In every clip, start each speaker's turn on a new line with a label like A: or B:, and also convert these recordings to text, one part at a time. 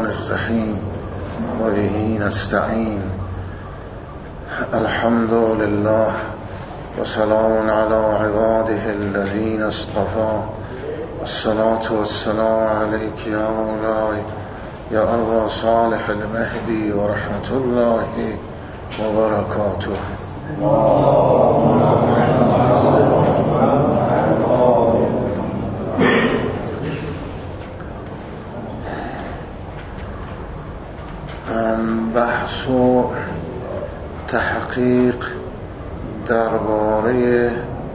A: الرحیم و به نستعین. الحمد لله و سلام علی عباده الذین اصطفى. الصلاة والسلام علیک یا مولای یا ابا صالح المهدی و رحمت الله و برکاته. بحث و تحقیق درباره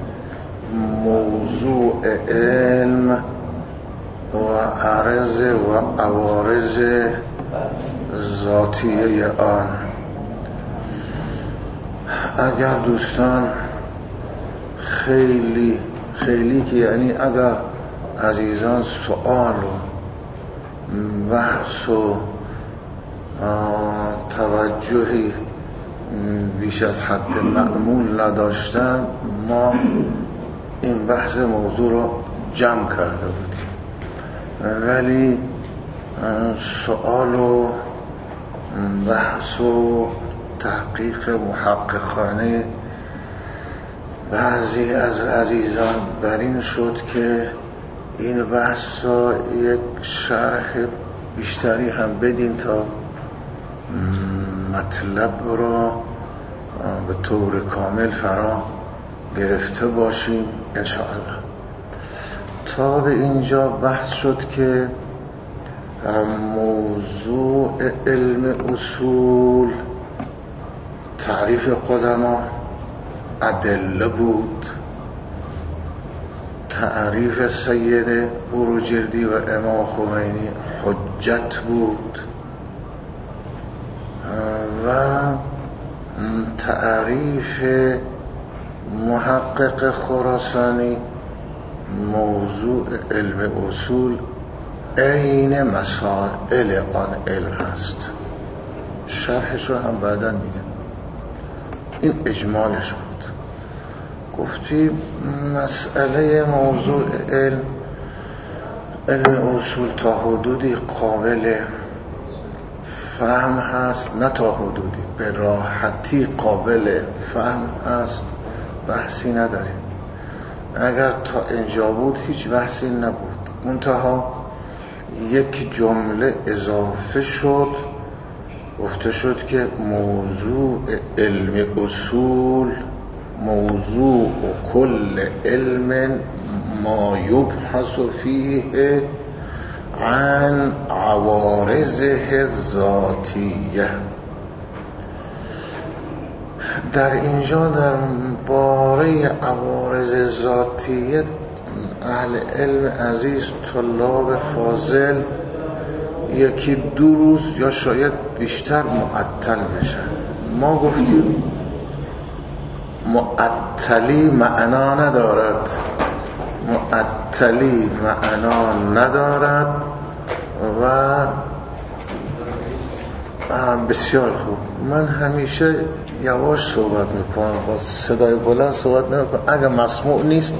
A: موضوع علم و عرض و عوارض ذاتیه آن. اگر دوستان خیلی که یعنی اگر عزیزان سؤال و بحث و توجهی بیش از حد معمول نداشتن، ما این بحث موضوع رو جمع کرده بودیم، ولی سؤال و بحث و تحقیق محققانه بعضی از عزیزان بر این شد که این بحث رو یک شرح بیشتری هم بدین تا مطلب را به طور کامل فرا گرفته باشیم انشاءالله. تا به اینجا بحث شد که موضوع علم اصول تعریف قدما ادله بود، تعریف سید بروجردی و امام خمینی حجت بود و تعریف محقق خراسانی موضوع علم اصول عین مسائل آن علم هست. شرحش رو هم بعدا میدم. این اجمالش بود. گفتیم مسئله موضوع علم اصول تا حدودی قابل فهم هست، نه تا حدودی، به راحتی قابل فهم هست، بحثی نداریم. اگر تا اینجا بود هیچ بحثی نبود، منتها یک جمله اضافه شد، گفته شد که موضوع علم اصول موضوع کل علم ما یبحث فیه عن عوارضه ذاتیه. در اینجا در باره عوارض ذاتیه اهل علم عزیز، طلاب فاضل، یکی دو روز یا شاید بیشتر معطل بشن. ما گفتیم معطلی معنا ندارد و بسیار خوب. من همیشه یواش صحبت میکنم، با صدای بلند صحبت نمیکنم. اگر مسموع نیست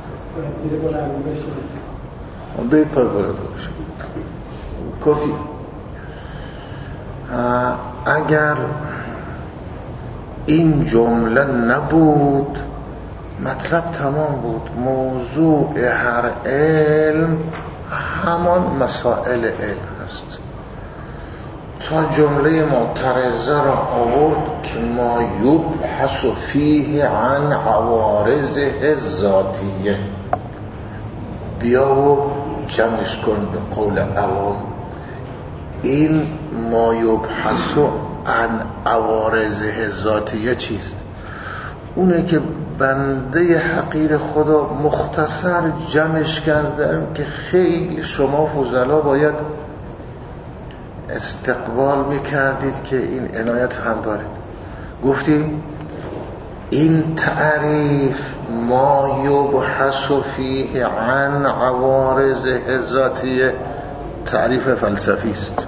A: برید پای بلند باشه کافی. اگر این جمله نبود مطلب تمام بود. موضوع هر علم همان مسائل علم هست. تا جمله معترضه را آورد که ما یبحث فیه عن عوارضه ذاتیه. بیا و جمعش کن به قول عوام. این ما یبحث عن عوارضه ذاتیه چیست؟ اونه که بنده حقیر خدا مختصر جمعش کردم که خیلی شما فضلا باید استقبال میکردید که این عنایت هم دارید. گفتیم این تعریف ما یبحث فیه عن عوارضه ذاتیه تعریف فلسفی است.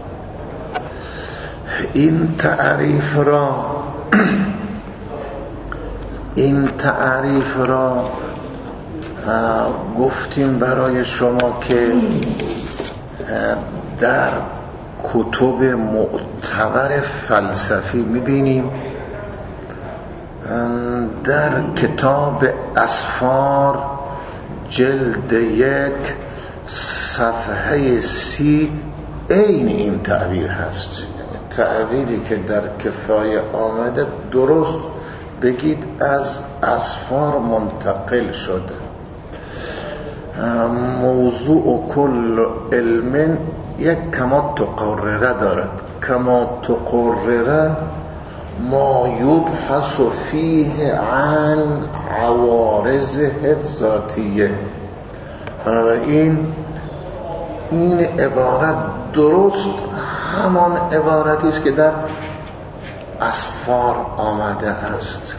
A: این تعریف را گفتیم برای شما که در کتب معتبر فلسفی میبینیم. در کتاب اسفار جلد 1 صفحه 30 عین این تعبیر هست. تعبیری که در کفایه آمده درست بگید از اسفار منتقل شده. موضوع کل علم یک کما تقرره دارد. کما تقرره ما یبحث فیه عن عوارضه الذاتیه. بنابراین این عبارت درست همان عبارتی است که در اسفار آمده است.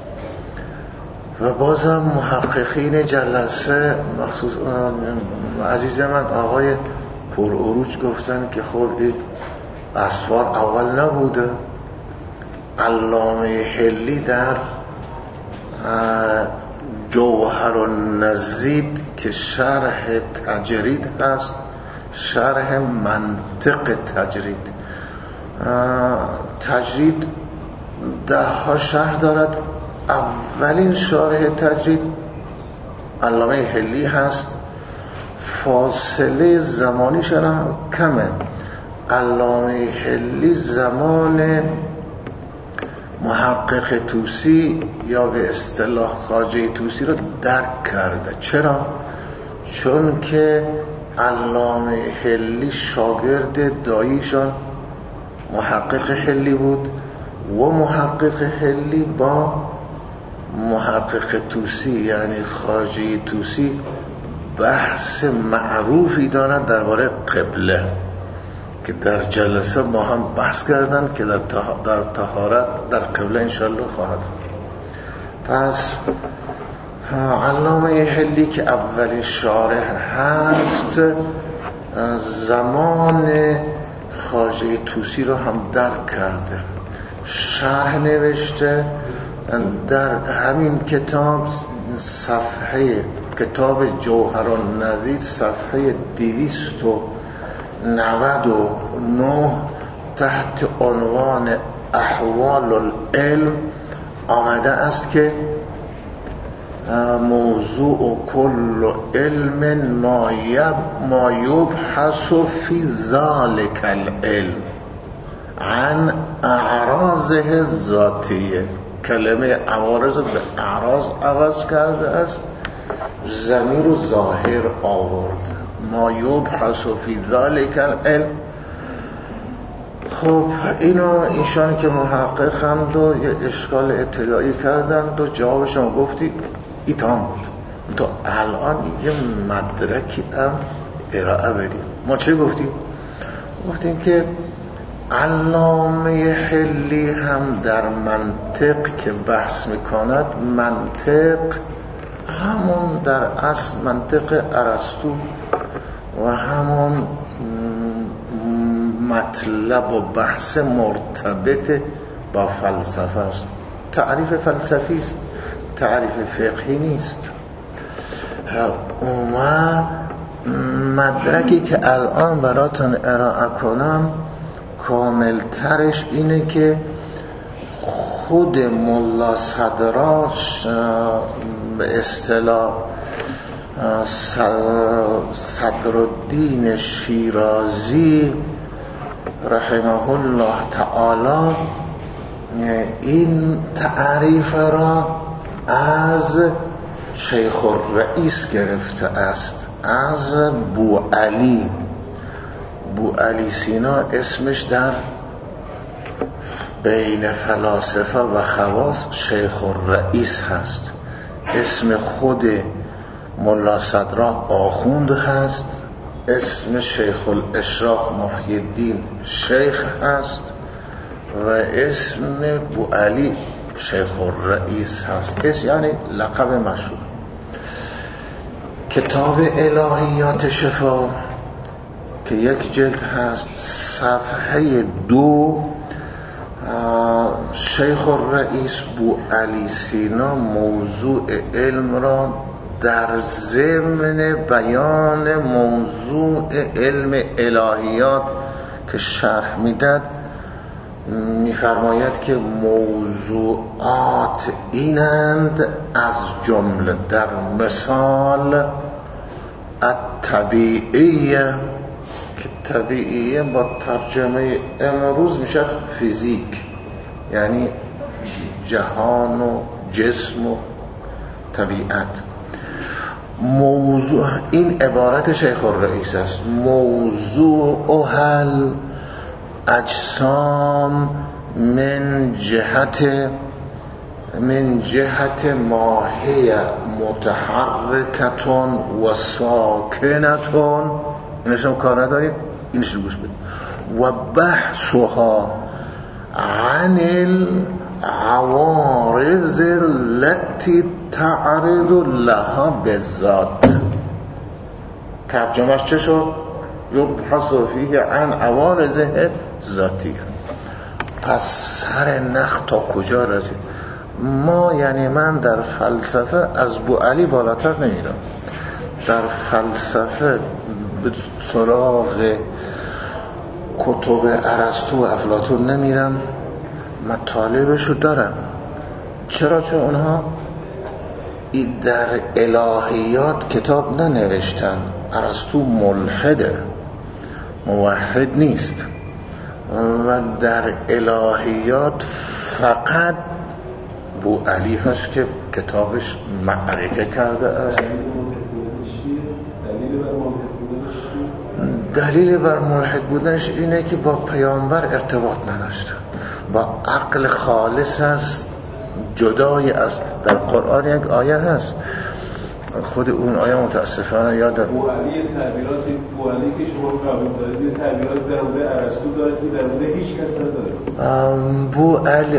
A: و بازم محققین جلسه مخصوص عزیز من آقای پرعروج گفتن که خب این اسفار اول نبوده. علامه حلی در جوهر النزید که شرح تجرید هست، شرح منطق تجرید 10 شرح دارد. اولین شارح تجرید علامه حلی هست. فاصله زمانیش هم کمه. علامه حلی زمان محقق طوسی یا به اصطلاح خواجه طوسی رو درک کرده. چرا؟ چون که علامه حلی شاگرد داییشان محقق حلی بود و محقق حلی با محقق طوسی یعنی خواجه طوسی بحث معروفی دارند درباره قبله که در جلسه ما هم بحث کردن که در طهارت در قبله انشالله خواهد. پس علامه حلی که اولین شارح هست زمان خواجه طوسی رو هم درک کرده، شرح نوشته. در همین کتاب صفحه کتاب جوهر النزید صفحه 299 تحت عنوان احوال العلم آمده است که موضوع کل علم ما یبحث فی ذالک العلم عن اعراضه الذاتیه. کلمه عوارض به اعراض عوض کرده است، ضمیر و ظاهر آورد. ما یبحث فی ذالک العلم. خب اینو ایشان که محقق هم دو یه اشکال ابتدایی کردند و جوابش ما گفتی ایتام بود. تو الان یه مدرکی هم ارائه بدیم. ما چه گفتیم؟ گفتیم که علامه حلی هم در منطق که بحث میکند، منطق همون در اصل منطق ارسطو و همون مطلب و بحث مرتبط با فلسفه است. تعریف فلسفی است، تعریف فقهی نیست. و مدرکی که الان براتون ارائه کنم کامل ترش اینه که خود ملا صدراش به اصطلاح صدرالدین شیرازی رحمه الله تعالی این تعریف را از شیخ الرئیس گرفته است، از بو علی سینا اسمش در بین فلاسفه و خواص شیخ الرئیس هست. اسم خود ملا صدرا آخوند هست، اسم شیخ الاشراق محی الدین شیخ هست و اسم بو علی شیخ الرئیس هست. اسم یعنی لقب مشهور. کتاب الهیات شفا که یک جلد هست صفحه 2 شیخ الرئیس بو علی سینا موضوع علم را در ضمن بیان موضوع علم الهیات که شرح میداد میفرماید که موضوعات اینند از جمله در مثال الطبیعیه که طبیعیه با ترجمه امروز میشد فیزیک، یعنی جهان و جسم و طبیعت. موضوع این عبارت شیخ الرئیس است. موضوع هل اجسام من جهت ماهیه متحرکتون و ساکنتون. اینش هم کار نداریم، اینش رو گوش بدیم. و بحثها عن العوارض التي تعرض لها بالذات. ترجمهش چه شد؟ یبحث فیه عن عوارض ذاتی. پس سر نخ تا کجا رسید؟ ما یعنی من در فلسفه از بوعلی بالاتر نمیرم. در فلسفه به سراغ کتب ارسطو و افلاطون نمیرم، مطالبشو دارم. چرا؟ چون اونها در الهیات کتاب ننوشتن. ارسطو ملحده، موحد نیست و در الهیات فقط بوعلی هست که کتابش معرکه کرده است. دلیل بر ملحد بودنش اینه که با پیامبر ارتباط نداشت، با عقل خالص است، جدای است. در قرآن یک آیه هست، خود اون آیه متاسفانه یادم
B: بوعلی تعبیراتی بوعلی که شما قبول دارید تعبیرات در مورد ارسطو دارید که در مورد هیچ کس نداره.
A: بوعلی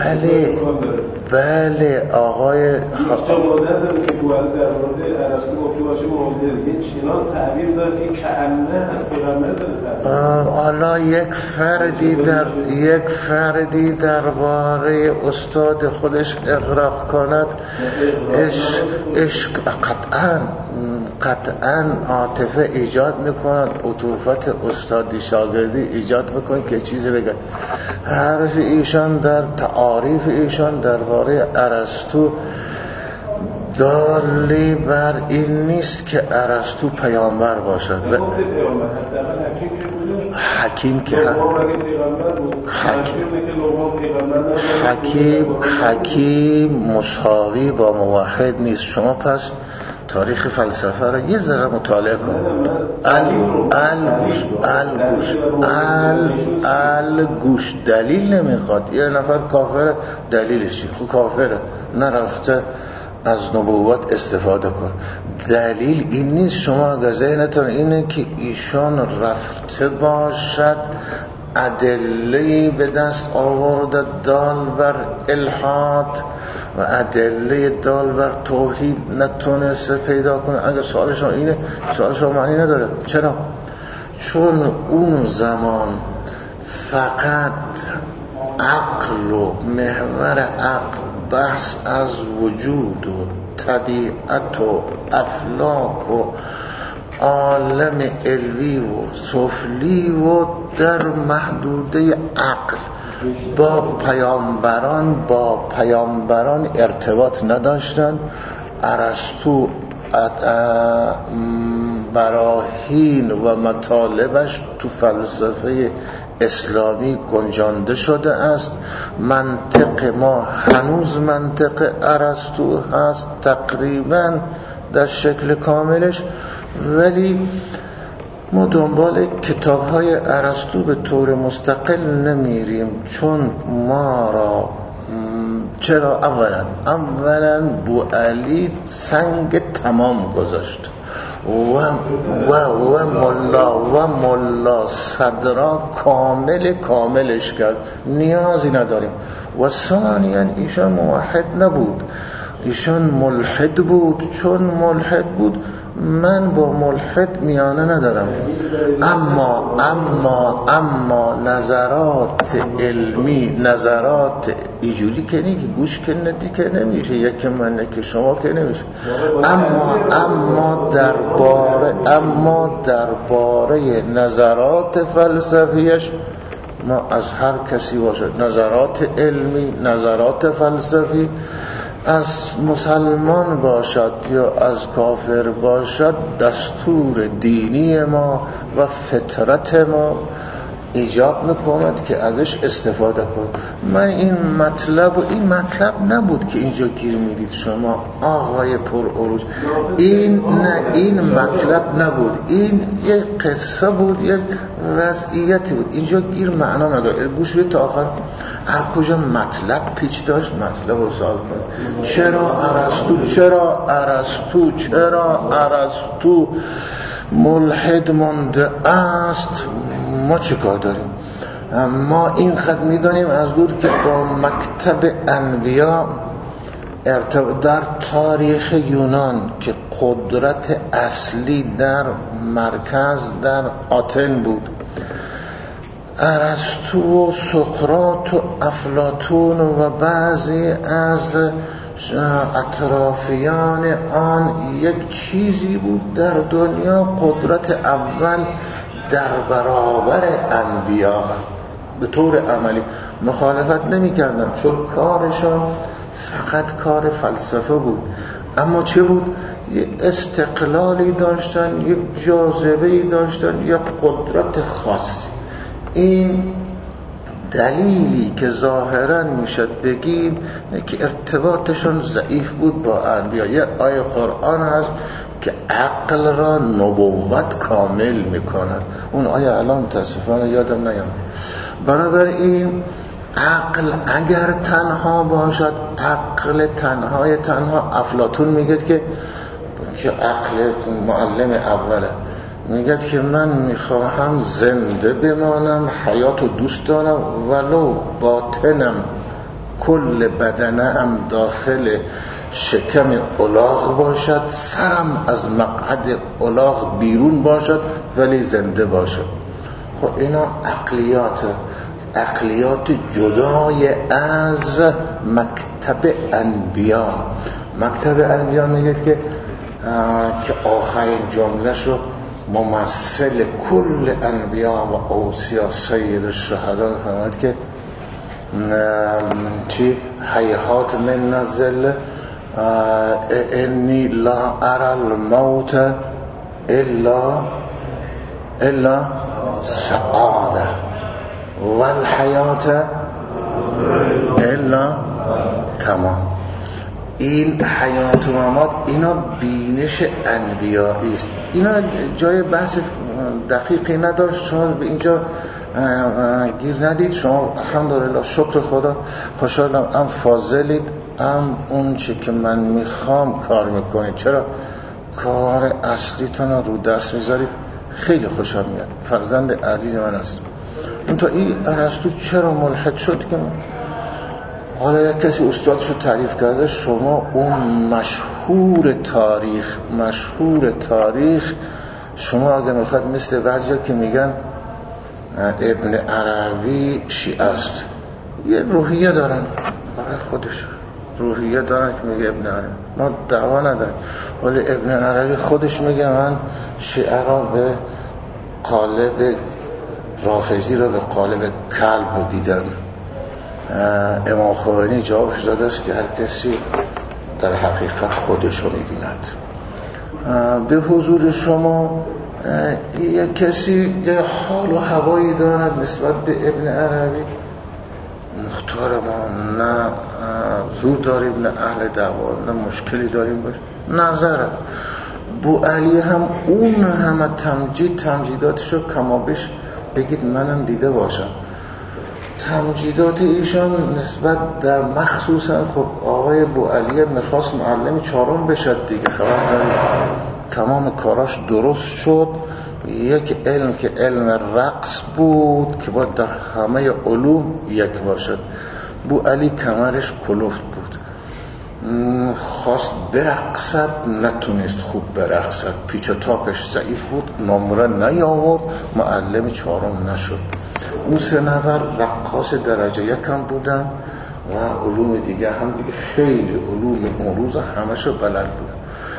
A: بله آقای
B: هیچ جا مدت که بوعلی در مورد ارسطو گفته باشه مولده دیگه چنان تعبیر داره که کأنه از پیغمبر داره.
A: حالا یک فردی درباره استاد خودش اغراق کند، عشق قطعاً عاطفه ایجاد میکنن، عطوفت استادی شاگردی ایجاد میکنن که چیزی بگن. حرف ایشان در تعاریف ایشان درباره ارسطو دالی بر این نیست که ارسطو پیامبر باشد. حکیم مساوی با موحد نیست. شما پس تاریخ فلسفه را یه ذره مطالعه کن. الگوش دلیل نمیخواد. یه نفر کافر، دلیلش چی؟ خب کافره، نرفته از نبوت استفاده کن. دلیل این نیست. شما اگر ذهنتون اینه که ایشان رفته باشد ادله به دست آورده دال بر الحاد و ادله دال بر توحید نتونسته پیدا کنه، اگر سوالشون اینه، سوالشون معنی نداره. چرا؟ چون اون زمان فقط عقل و محور عقل، بحث از وجود و طبیعت و افلاک و عالم علوی و سفلی و در محدوده عقل با پیامبران ارتباط نداشتن. ارسطو براهین و مطالبش تو فلسفه اسلامی گنجانده شده است. منطق ما هنوز منطق ارسطو هست تقریبا در شکل کاملش، ولی ما دنبال کتاب‌های ارسطو به طور مستقل نمیریم، چون ما را چرا؟ اولا بوعلی سنگ تمام گذاشت و ملا صدرا کاملش کرد، نیازی نداریم. و ثانیا ایشان موحد نبود، ایشان ملحد بود. چون ملحد بود من با ملحد میانه ندارم، اما نظرات علمی، نظرات اینجوری که نیست، گوش که ندی که نمیشه، یک من که شما که نمیشه. اما درباره نظرات فلسفیش ما از هر کسی باشد، نظرات علمی، نظرات فلسفی، از مسلمان باشد یا از کافر باشد، دستور دینی ما و فطرت ما ایجاب میکند که ازش استفاده کن. من این مطلب نبود که اینجا گیر میدید شما آقای پر عروج، این مطلب نبود، این یک قصه بود، یک وضعیتی بود، اینجا گیر معنا نداره. گوش بید تا آخر، هر کجا مطلب پیچ داشت مطلب رو سوال کن. چرا ارسطو ملحد مانده است؟ ما چه کار داریم؟ ما این خط میدانیم از دور که با مکتب انبیا در تاریخ یونان که قدرت اصلی در مرکز در آتن بود، ارسطو و سقراط و افلاطون و بعضی از اطرافیان آن یک چیزی بود در دنیا، قدرت اول در برابر انبیا. به طور عملی مخالفت نمی کردن چون کارشون فقط کار فلسفه بود، اما چه بود؟ یک استقلالی داشتن، یک جاذبه‌ای داشتن، یک قدرت خاصی. این دلیلی که ظاهرا میشد بگیم که ارتباطشون ضعیف بود با انبیا. یه آیه قرآن هست که عقل را نبوت کامل میکنه، اون آیه الان متاسفانه یادم نیام. بنابراین عقل اگر تنها باشد، عقل تنها افلاطون میگه که عقل معلم اوله، میگه که من میخواهم زنده بمانم، حیاتو دوست دارم، ولو باطنم کل بدنم داخل شکم الاغ باشد، سرم از مقعد الاغ بیرون باشد، ولی زنده باشد. خب اینا عقلیات جدای از مکتب انبیا. مکتب انبیا میگه که آخرین جمله شو ممثل کل انبیا و اوصیا سید الشهدا فرمود که چی حیات من نزل انی لا ارى الموت الا سعاده والحیات الا تمام. این حیات و ممات اینا بینش انبیایی است. اینا جای بحث دقیقی نداشت، شما به اینجا گیر ندید. شما الحمدلله شکر خدا خوشحالم، ام فاضلید، ام اون چی که من میخوام کار میکنید. چرا؟ کار اصلیتون رو دست میذارید، خیلی خوشحال میاد. فرزند عزیز من است. اون تا این ارسطو چرا ملحد شد که حالا یک کسی استادش رو تعریف کرده، شما اون مشهور تاریخ شما اگه میخواد مثل بعضیا که میگن ابن عربی شیعه است، یه روحیه دارن برای خودش، روحیه دارن که میگه ابن عربی، ما دعوا نداریم، ولی ابن عربی خودش میگه من شیعه را به قالب رافضی را به قالب کلب دیدم. امام خمینی جوابش داده است که هر کسی در حقیقت خودش رو میبیند. به حضور شما یک کسی یه حال و هوایی دارد نسبت به ابن عربی، مختار ما نه زور داریم، نه اهل دعوا، نه مشکلی داریم باش. نظره بو علی هم اون همه تمجیداتشو کمابیش بگید منم دیده باشم. تمجیدات ایشان نسبت در مخصوصا خب آقای بو علی میخواست معلم چهارم بشد دیگه، خبر دارید تمام کاراش درست شد. یک علم که علم رقص بود که باید در همه علوم یک باشد، بو علی کمرش کلفت بود. خواست برقصد، نتونست خوب برقصد، پیچ و تاپش ضعیف بود، نمره نیاورد، معلم 4 نشد. اون 3 نفر رقاص درجه 1 هم بودن و علوم دیگه هم دیگه خیلی علوم اون روز همشو بلد بودن.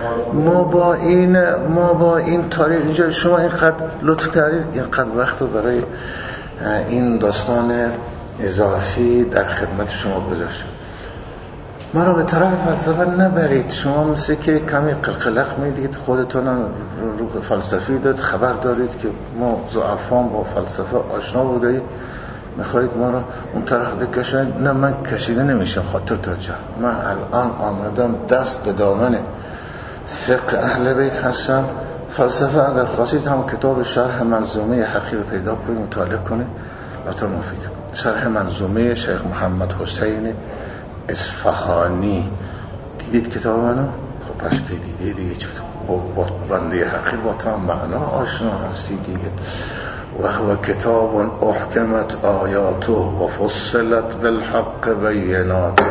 A: ما با این تاریخ اینجا شما اینقدر لطف کردید، اینقدر وقت رو برای این داستان اضافی در خدمت شما گذاشتم. ما رو به طرف فلسفه نبرید. شما مثل که کمی قلقلق میدید، خودتون روح فلسفی داد، خبر دارید که ما ضعفان با فلسفه آشنا بوده، میخواید ما رو اون طرف بکشید. نه، من کشیده نمیشم خاطر تا جا. من الان آمدم دست به دامن فقه اهل بیت هستم. فلسفه اگر خواستید هم کتاب شرح منظومه حقی رو پیدا کنید، مطالعه کنید، براتون مفید. شرح منظومه شیخ محمد حسین اصفهانی. دیدید کتاب منو؟ خب پس که دیدید دیگه چطور با بنده حقی با تا معنا آشنا هستی دیگه. و هو کتاب احکمت آیاته و فصلت بالحق بیناته.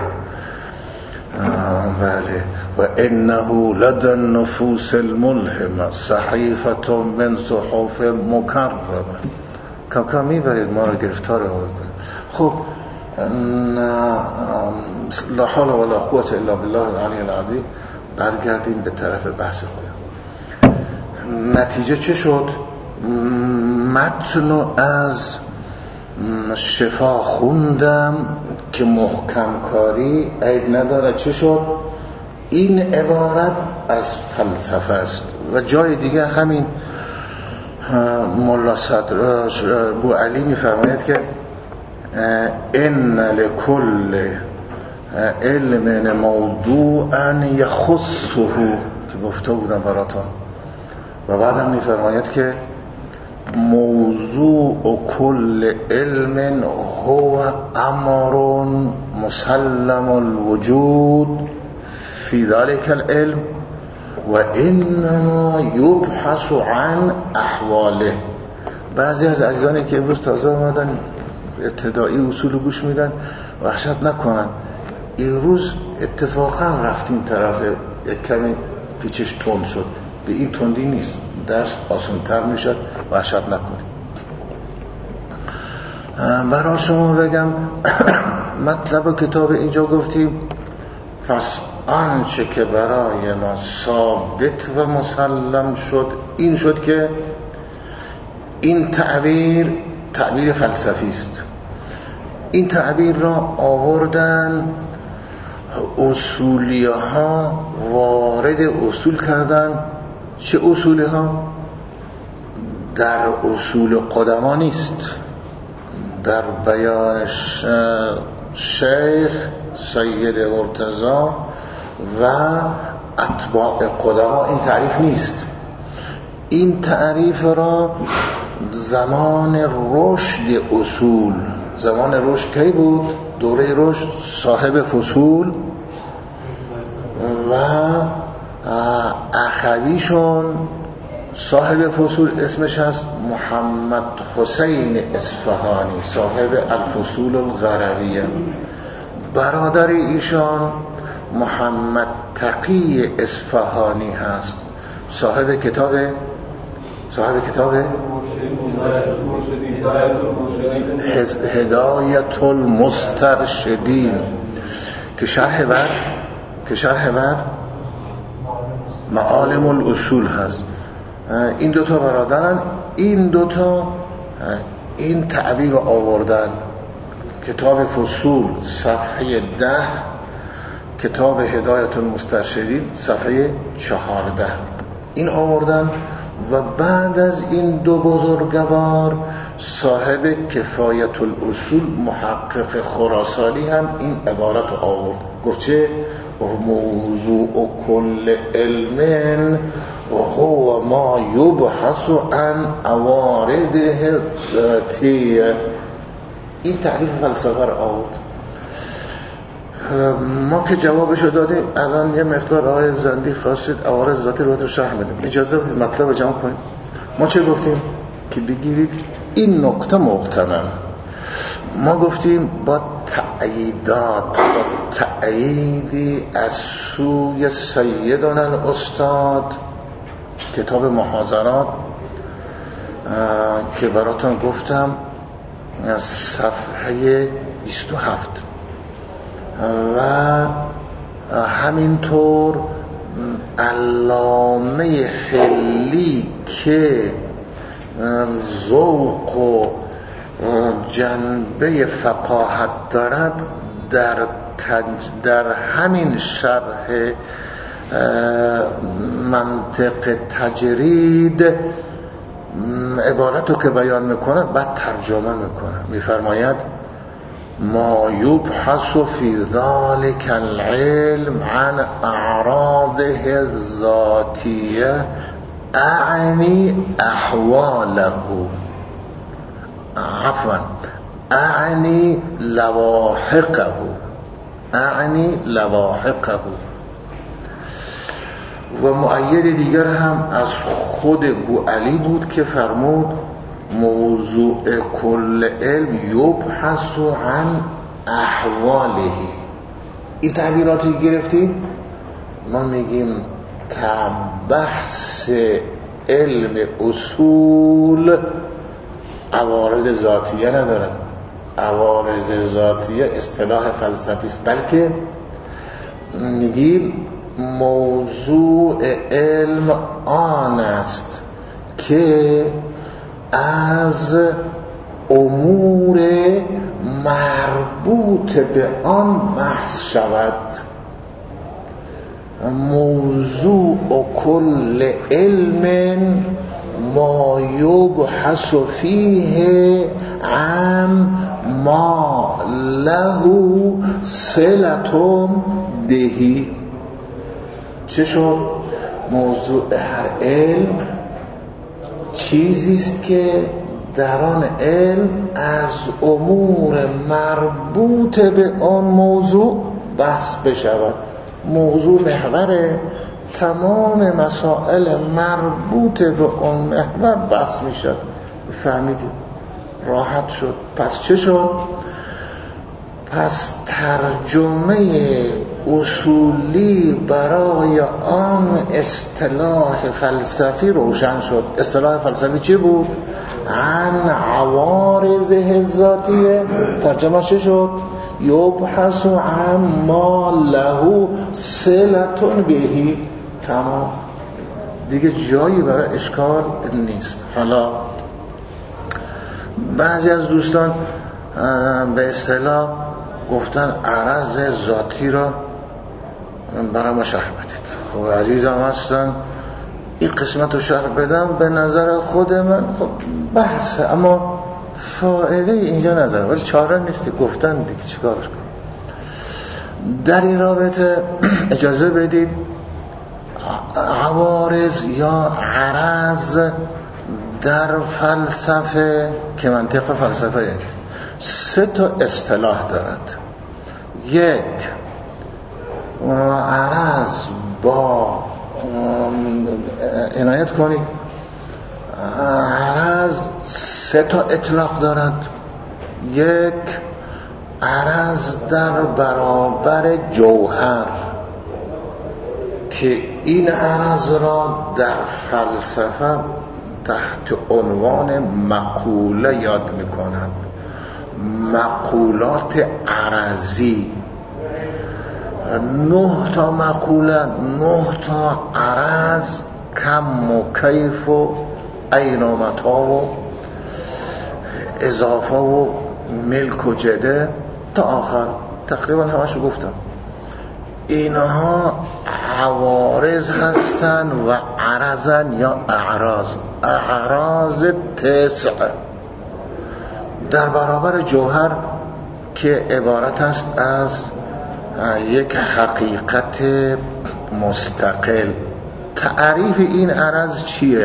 A: بله. و انه لدى النفوس الملهمه صحیفه من صحف مکرمه. کم میبرید ما رو گرفتار کنید. خب لا حول ولا قوة الا بالله العلی العظیم. برگردیم به طرف بحث خودم. نتیجه چه شد؟ متن از شفا خوندم که محکم کاری عیب نداره. چه شد؟ این عبارت از فلسفه است و جای دیگه همین ملا صدر بو علی میفرماید که ان لکل علم موضوعا یخصه که گفته بودم براتون. و بعدم میفرماید که موضوع کل علم هو امر مسلم الوجود فی ذلك العلم و انما یبحث عن احواله. بعضی از عزیزانی که امروز تازه آمدن ابتدایی اصول گوش میدن وحشت نکنن. این روز اتفاقا رفتیم طرف یک کمی پیچش تند شد. به این تندی نیست، درس آسان‌تر میشد، وحشت نکنید. برای شما بگم مطلب کتاب اینجا گفتیم پس آنچه که برای ما ثابت و مسلم شد این شد که این تعبیر فلسفی است. این تعبیر را آوردن اصولی ها، وارد اصول کردن. چه اصولی ها؟ در اصول قدما نیست، در بیان شیخ سید مرتضی و اتباع قدما این تعریف نیست. این تعریف را زمان رشد اصول، زمان رشد کی بود؟ دوره رشد صاحب فصول و اخویشون صاحب فصول اسمش هست محمد حسین اصفهانی صاحب الفصول الغرویه. برادر ایشان محمد تقی اصفهانی هست صاحب کتاب هدایت المسترشدین که شرح بر معالم الاصول هست. این دوتا برادرن، این دوتا این تعبیر رو آوردن. کتاب فصول صفحه 10، کتاب هدایت المسترشدین صفحه 14 این آوردن. و بعد از این دو بزرگوار صاحب کفایت الاصول محقق خراسانی هم این عبارت رو آورد. گفت چه؟ موضوع کل علم هو ما یبحث عن عوارضه ذاتیه. این تعریف فلسفه رو آورد. ما که جوابشو دادیم، الان یه مقدار آقای زندی خواستید عوارض ذاتی رو شرح بدیم. اجازه بدید مطلب جمع کنیم. ما چه گفتیم؟ که بگیرید این نکته محتمل. ما گفتیم با تأییدات و تأییدی از سوی سیدنا الاستاد، کتاب محاضرات که براتون گفتم صفحه 27 و همینطور علامه حلی که ذوق و جنبه فقاهت دارد در همین شرح منطق تجرید عبارتو که بیان میکنه بعد ترجمه میکنه، میفرماید ما یبحث فی ذلک العلم عن اعراضه الذاتیه اعنی احواله، عفوا اعنی لواحقه. و مؤید دیگر هم از خود بوعلی بود که فرمود موضوع کل علم یبحث عن احواله. این تعبیراتی گرفتیم ما میگیم بحث علم اصول عوارض ذاتیه ندارد. عوارض ذاتیه اصطلاح فلسفی است، بلکه میگیم موضوع علم آن است که از امور مربوط به آن بحث شود. موضوع کل علم ما یبحث فیه عن ما له صلة به. چه شد؟ موضوع هر علم چیزی است که در آن علم از امور مربوط به آن موضوع بحث بشود. موضوع محور تمام مسائل مربوط به اون محور بحث میشد. فهمیدیم؟ راحت شد. پس چه شد؟ پس ترجمه اصولی برای آن اصطلاح فلسفی روشن شد. اصطلاح فلسفی چی بود؟ عن عوارضه الذاتیه. ترجمه چه شد؟ یبحث عن ما له صلة به. تمام، دیگه جایی برای اشکال نیست. حالا بعضی از دوستان به اصطلاح گفتن عرض ذاتی را برای ما شرح بدید. خب عزیزم هستن این قسمت رو شرح بدم به نظر خود من خب بحثه، اما فایده اینجا نداره، ولی چاره نیستی گفتن دیگه چیکارش کنم. در این رابطه اجازه بدید عوارض یا عرض در فلسفه که منطق فلسفه سه تا اصطلاح دارد. یک، عرض با عنایت کنید عرض سه تا اطلاق دارد. یک، عرض در برابر جوهر که این عرض را در فلسفه تحت عنوان مقوله یاد می‌کنند. مقولات عرضی، 9 تا مقوله، 9 تا عرض، کم و کیف و عین و متا و اضافه و ملک و جده تا آخر تقریبا همش رو گفتم. اینها عوارض هستن و عرضن یا اعراض. اعراض 9 در برابر جوهر که عبارت است از یک حقیقت مستقل. تعریف این عرض چیه؟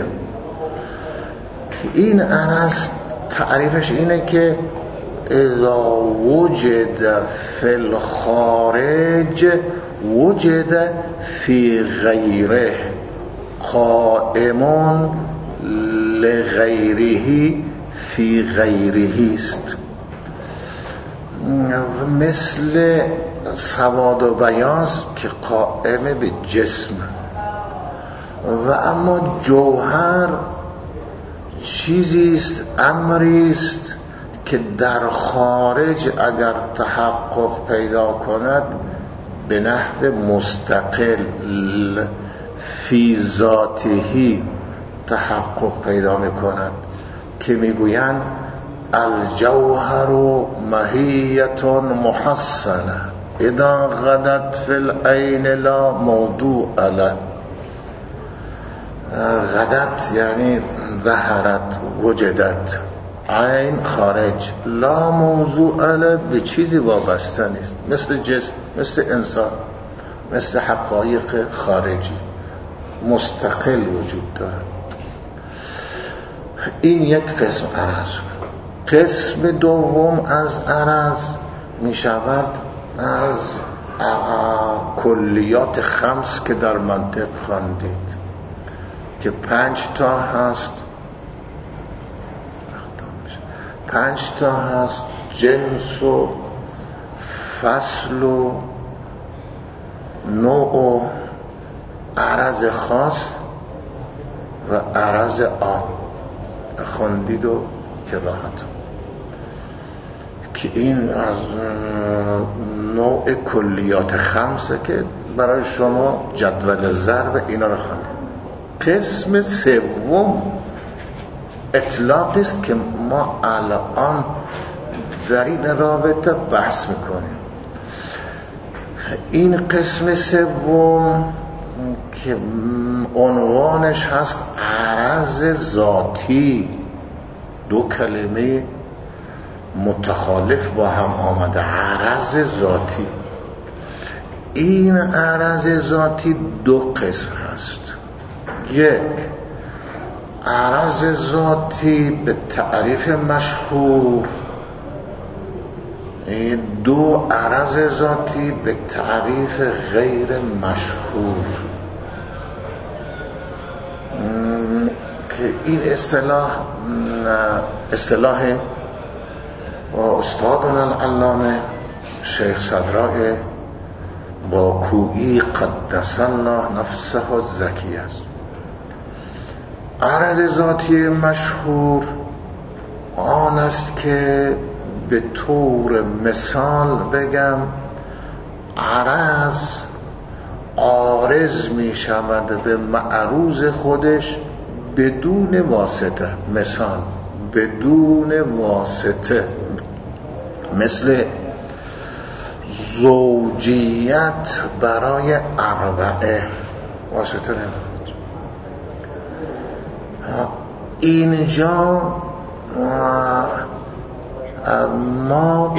A: این عرض تعریفش اینه که اذا وجد فی الخارج وجد فی غیره قائم لغیره فی غیره است. مثل سواد و بیاض که قائم به جسم و اما جوهر چیزیست، امریست که در خارج اگر تحقق پیدا کند به نحو مستقل فی ذاته تحقق پیدا میکند که میگویند الجوهر ماهیت محسنه اذا غدت فی العین لا موضوع له. غدت یعنی ظهرت، وجدت، عین خارج، لا موضوع له به چیزی وابسته نیست، مثل جسم، مثل انسان، مثل حقایق خارجی مستقل وجود دارد. این یک قسم عرض. قسم دوم از عرض می شود از کلیات خمس که در منطق خواندید که 5 تا هست، 5 تا هست: جنس و فصل و نوع و عرض خاص و عرض عام. خواندید و که راحت که این از نوع کلیات خمسه که برای شما جدول ضرب اینا رو خواندید. قسم سوم اطلاقی است که ما الان در این رابطه بحث میکنیم. این قسم سوم که عنوانش هست عرض ذاتی، دو کلمه متخالف با هم آمده، عرض ذاتی. این عرض ذاتی دو قسم هست. یک، عرض ذاتی به تعریف مشهور، دو، عرض ذاتی به تعریف غیر مشهور. که این اصطلاح و استادنا العلامه شیخ صدراء باکویی قدس الله نفسه الزکی است. عرض ذاتی مشهور آن است که به طور مثال بگم عرض عارض می شود به معروض خودش بدون واسطه. مثال بدون واسطه، مثل زوجیت برای اربعه واسطه نمیخواد. اینجا ما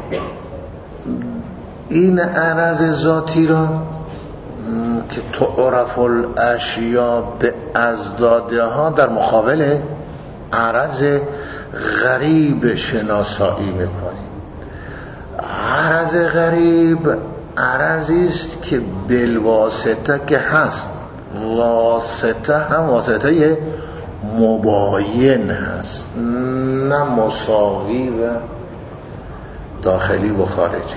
A: این عرض ذاتی را که تعرف الاشیا به ازدادها در مقابل عرض غریب شناسایی میکنیم. عرض غریب عرضی است که بالواسطه که هست، واسطه هم واسطه مباین هست، نه مساوی و داخلی و خارجی.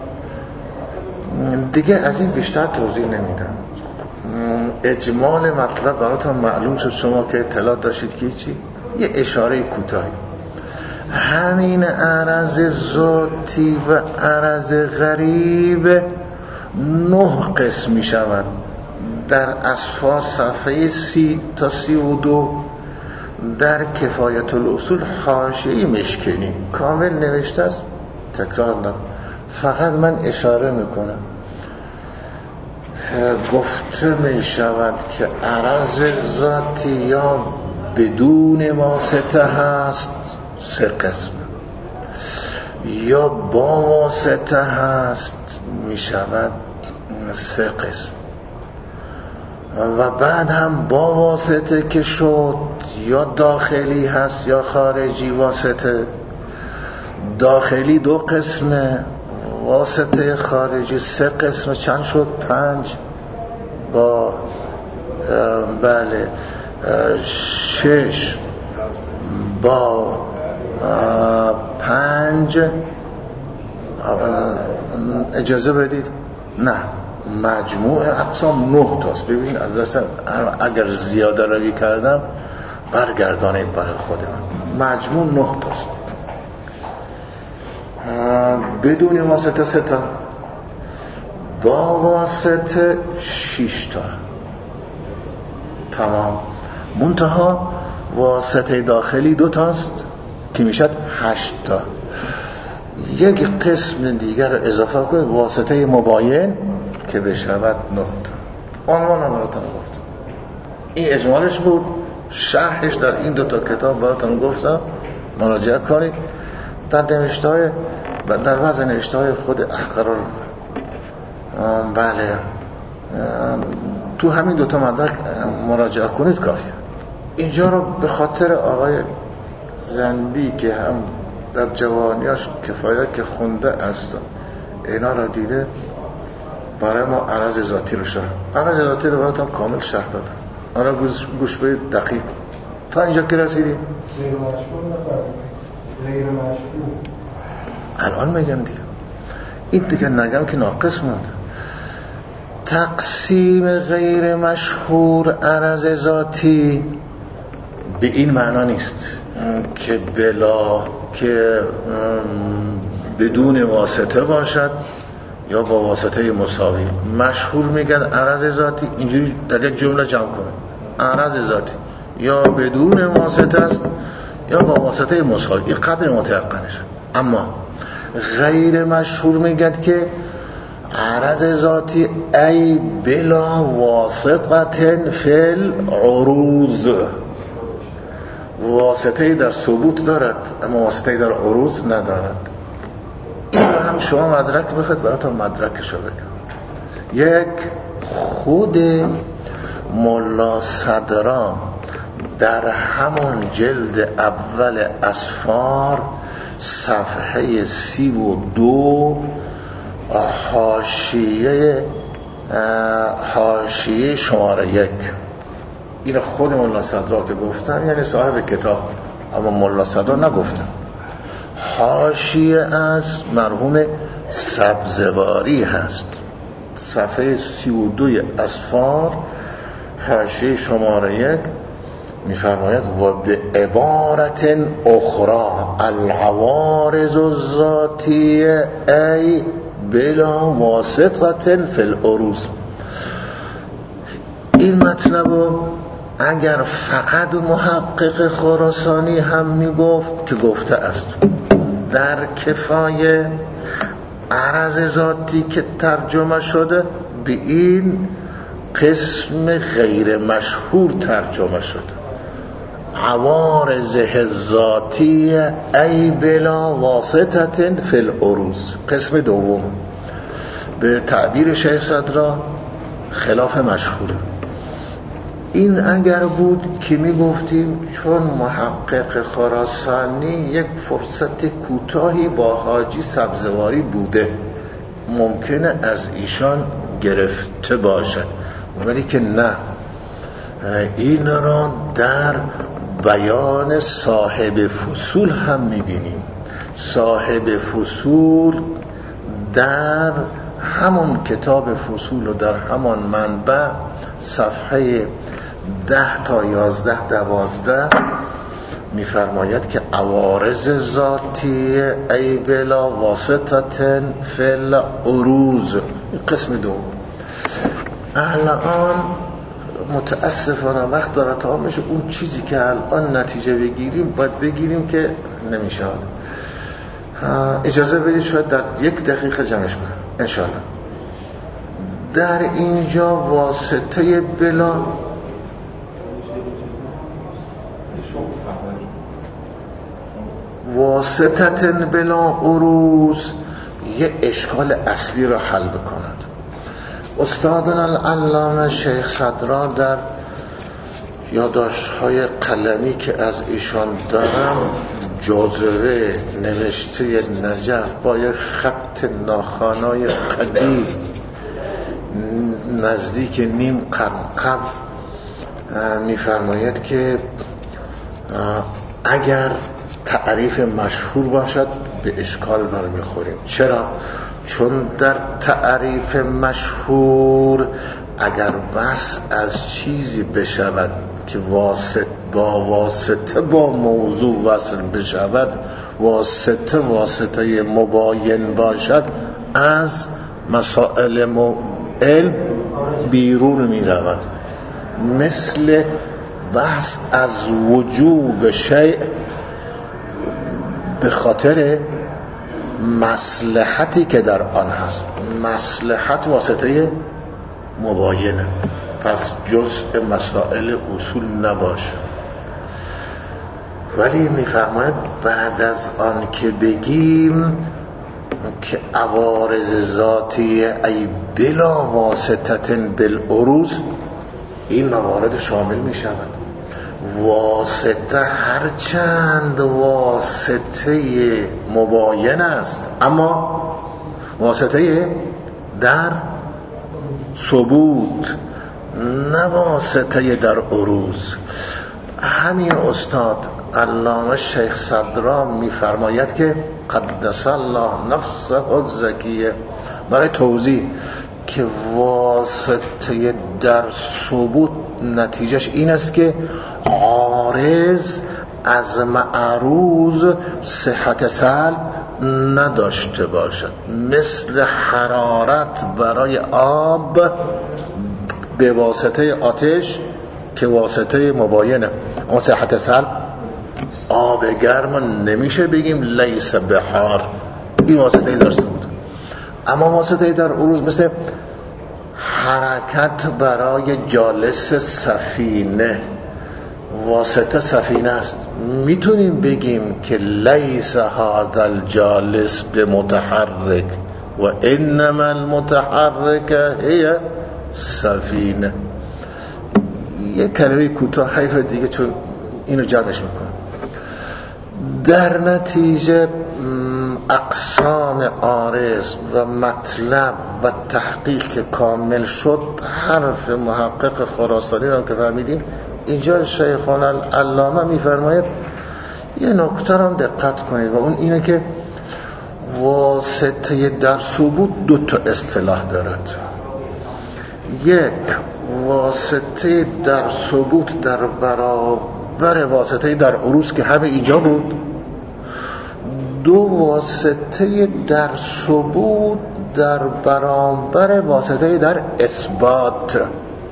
A: دیگه از این بیشتر توضیح نمیدم. اجمال مطلب براتون معلوم شد شما که اطلاع داشتید که چی؟ یه اشاره کوتاهی. همین عرض ذاتی و عرض غریب 9 قسم می شود. در اسفار صفحه 30 تا 32 در کفایت الاصول حاشیه مشکنی کامل نوشته است، تکرار نکنم، فقط من اشاره میکنم. گفته می شود که عرض ذاتی یا بدون واسطه هست 3 قسم، یا با واسطه هست می شود 3 قسم، و بعد هم با واسطه که شد یا داخلی هست یا خارجی واسطه. داخلی 2 قسمه، واسطه خارجی 3 قسمه. چند شد؟ 5 با 6 با 5 اجازه بدید، نه، مجموع اقسام 9 تاست. ببین از اصلا اگر زیاده روی کردم برگردانید برای خود من. مجموع 9 تاست. بدون واسطه 3 تا، با واسطه 6 تا. تمام. منتها واسطه داخلی 2 تاست که میشد 8 تا. یک قسم دیگر اضافه کنید، واسطه مباین که بشود 9 تا. عنوان براتون گفتم. این اجمالش بود، شرحش در این 2 تا کتاب براتون گفتم، مراجعه کنید. در بعض نوشته‌های خود احقرار، بله، تو همین 2 تا مدرک مراجعه کنید کافیه. اینجا رو به خاطر آقای زندی که هم در جوانیاش کفایت که خونده است، اینا را دیده، برای ما عرض ذاتی رو شرح. عرض ذاتی رو براتون کامل شرح دادم. آره گوش بدید دقیق. تا اینجا که رسیدیم.
B: غیر مشهور نفرمایید. غیر مشهور.
A: الان میگم دیگه. این دیگه نگم که ناقص موند. تقسیم غیر مشهور عرض ذاتی به این معنا نیست که بدون واسطه باشد یا با واسطه مساوی. مشهور میگن عرض ذاتی، اینجوری در یک جمله جمع کنه. عرض ذاتی یا بدون واسطه است یا با واسطه مساوی. این قدر متيقنشه. اما غیر مشهور میگن که عرض ذاتی ای بلا واسطه فی العروض، واسطه در ثبوت دارد اما واسطه در عروض ندارد. این هم شما مدرک بخواید براتون مدرکشو بگم. یک، خود ملا صدران در همون جلد اول اسفار صفحه 32 حاشیه شماره 1، این خود ملا صدرا که گفتم، یعنی صاحب کتاب، اما ملا صدرا نگفتم. حاشیه از مرحوم سبزواری هست، صفحه 32 اسفار حاشیه شماره 1 میفرماید و به عبارت اخرى العوارض الذاتی ای بلا واسطه فی العروض. این مطلب اگر فقط محقق خراسانی هم میگفت که گفته است، در کفایه عرض ذاتی که ترجمه شده به این قسم غیر مشهور ترجمه شده، عوارض ذاتی ای بلا واسطه فی العروض. قسم دوم به تعبیر شیخ صدرا خلاف مشهوره. این اگر بود که میگفتیم چون محقق خراسانی یک فرصت کوتاهی با حاجی سبزواری بوده، ممکنه از ایشان گرفته باشد، ولی که نه، این را در بیان صاحب فصول هم میبینیم. صاحب فصول در همون کتاب فصول و در همون منبع صفحه 10 تا 11 12 میفرماید که عوارض ذاتی ای بلا واسطه فی العروض. قسم دوم. الان متاسفانه وقت داره تا میشه اون چیزی که الان نتیجه بگیریم باید بگیریم که نمیشه. اجازه بدید شاید در 1 دقیقه جمعش کنم انشاءالله. در اینجا واسطه بلا واسطه بلا عروض یه اشکال اصلی را حل بکند. استادنا العلامه شیخ صدرا در یادداشت‌های قلمی که از ایشان دارم، جزوه نوشته نجف با یک خط ناخوانای قدیم نزدیک نیم قرن قبل میفرماید که اگر تعریف مشهور باشد به اشکال برمیخوریم. چرا؟ چون در تعریف مشهور اگر بس از چیزی بشود که واسطه با موضوع وصل بشود، واسطه مباین باشد، از مسائل علم بیرون می رود. مثل بحث از وجوب شیء به خاطر مصلحتی که در آن هست. مصلحت واسطه مباینه، پس جزء مسائل اصول نباشه. ولی میفرماید بعد از آن که بگیم که عوارض ذاتی ای بلا واسطه بالعروض، این موارد شامل می شود. واسطه هرچند واسطه مباین است، اما واسطه در ثبوت، نه واسطه در عروض. همین استاد علامه شیخ صدرا میفرماید که قدس الله نفسه الزکیه، برای توضیح که واسطه در ثبوت نتیجهش این است که عارض از معروض صحت سلب نداشته باشد. مثل حرارت برای آب به واسطه آتش که واسطه مباینه، اما صحت سلب آب گرم نمیشه بگیم لیس بحار، این واسطه در ثبوت. اما واسطه در عروض مثل حرکت برای جالس سفینه، واسطه سفینه است، میتونیم بگیم که لیس هذا الجالس بمتحرک و انما المتحرک هی سفینه. یک کلمه کوتاه حیف دیگه چون اینو جمعش میکنم. در نتیجه اقسام عارض و مطلب و تحقیق که کامل شد، حرف محقق خراسانی رو که فهمیدیم. اینجا شیخنا العلامه میفرماید یه نکته رو دقت کنید و اون اینه که واسطه در ثبوت دو تا اصطلاح دارد. یک، واسطه در ثبوت در برابر واسطه در عروض که همه اینجا بود. دو، واسطه در ثبوت در برابر واسطه در اثبات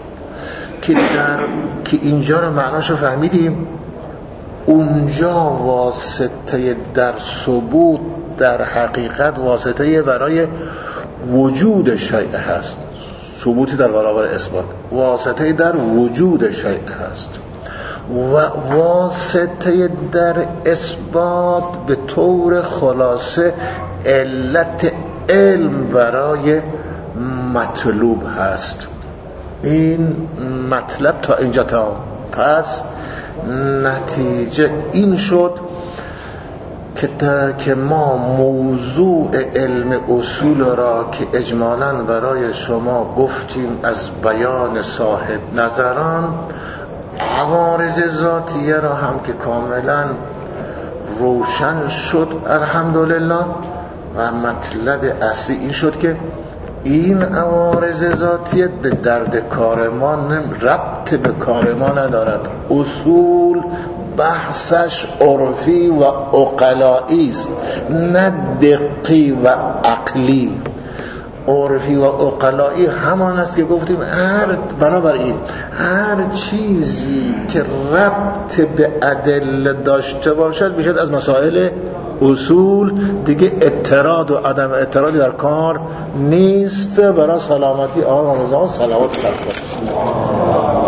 A: که اینجا رو معناشو فهمیدیم. اونجا واسطه در ثبوت در حقیقت واسطه برای وجود شیء هست، ثبوتی در برابر اثبات. واسطه در وجود شیء هست و واسطه در اثبات به طور خلاصه علت علم برای مطلوب هست. این مطلب تا اینجا تمام. پس نتیجه این شد که ما موضوع علم اصول را که اجمالاً برای شما گفتیم از بیان صاحب نظران، عوارض ذاتیه را هم که کاملا روشن شد الحمدلله، و مطلب اصلی این شد که این عوارض ذاتیه به درد کار ما ربط به کار ما ندارد. اصول بحثش عرفی و عقلائی است، نه دقی و عقلی. عرفی و عقلائی همان است که گفتیم بنابراین هر چیزی که ربط به ادله داشته باشد میشد از مسائل اصول. دیگه اعتراض و عدم اعتراضی در کار نیست. برای سلامتی آقا نظام صلوات خلق